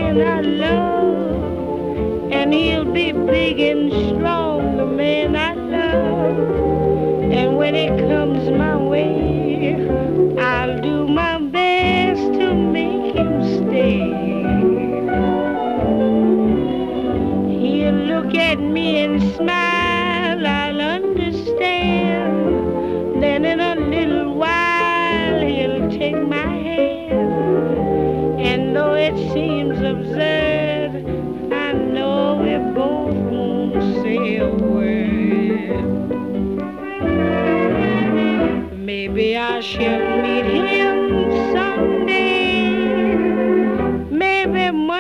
man I love, and he'll be big and strong, the man I love. And when it comes my way, I'll do my best to make him stay. He'll look at me and smile, I'll understand. Then in a little while he'll take my hand. And though it seems absurd, I know we both won't say a word. Maybe I shall meet him